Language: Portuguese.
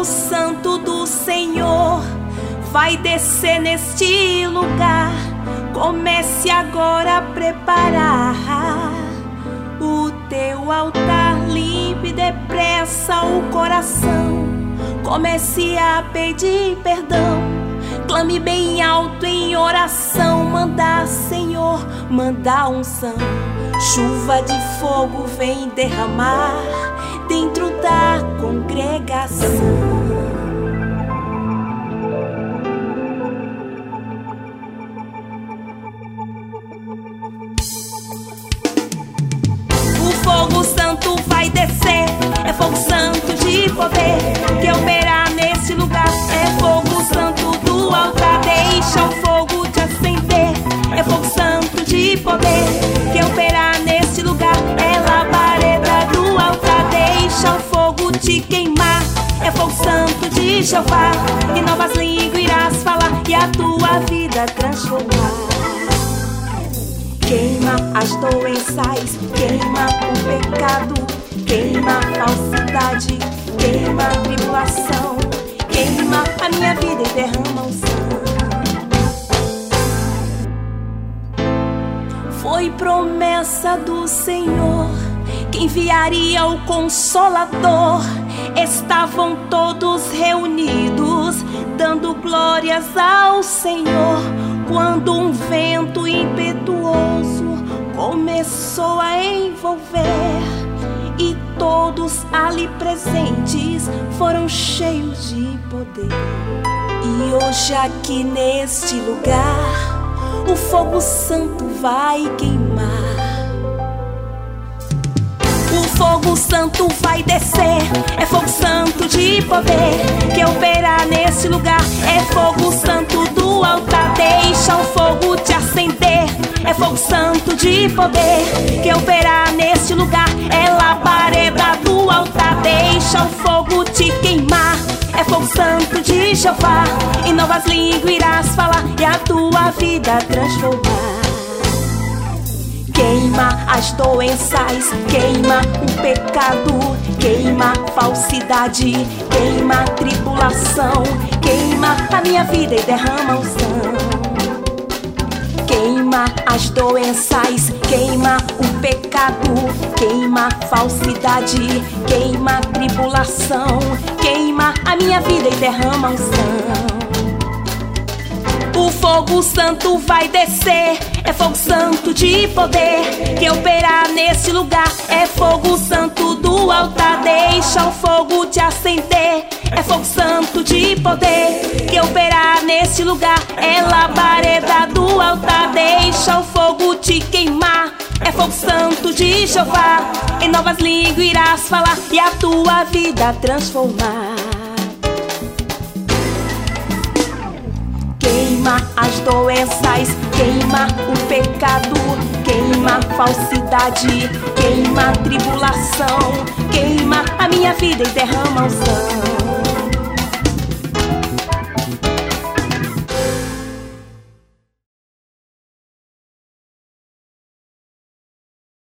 santo do Senhor vai descer neste lugar. Comece agora a preparar o teu altar. Limpe depressa o coração. Comece a pedir perdão. Clame bem alto em oração. Manda, Senhor, manda unção. Chuva de fogo vem derramar dentro da congregação. O fogo santo vai descer. É fogo santo de poder que operar nesse lugar. É fogo santo do altar. Deixa o fogo te acender. É fogo santo de poder que operar nesse lugar. É labareda do altar. Deixa o fogo te queimar. É fogo santo de Jeová. E novas línguas irás falar e a tua vida transformar. Queima as doenças, queima o pecado, queima a falsidade, queima a tribulação, queima a minha vida e derrama o sangue. Foi promessa do Senhor que enviaria o Consolador. Estavam todos reunidos, dando glórias ao Senhor, quando um vento impetuoso começou a envolver, e todos ali presentes foram cheios de poder. E hoje aqui neste lugar o fogo santo vai queimar. O fogo santo vai descer. É fogo santo de poder que operar nesse lugar. É fogo santo do altar. Deixa o fogo te acender. É fogo santo de poder que operar nesse lugar. É labareda do altar. Deixa o fogo te queimar. É fogo santo de Jeová. E novas línguas irás falar e a tua vida transformar. Queima as doenças, queima o pecado, queima a falsidade, queima a tribulação, queima a minha vida e derrama o sangue. Queima as doenças, queima o pecado, queima a falsidade, queima a tribulação, queima a minha vida e derrama o sangue. O fogo santo vai descer. É fogo santo de poder que operar nesse lugar. É fogo santo do altar. Deixa o fogo te acender. É fogo santo de poder que operar nesse lugar. É labareda do altar. Deixa o fogo te queimar. É fogo santo de Jeová. Em novas línguas irás falar e a tua vida transformar. Queima as doenças, queima o pecado, queima a falsidade, queima a tribulação, queima a minha vida e derrama o sangue.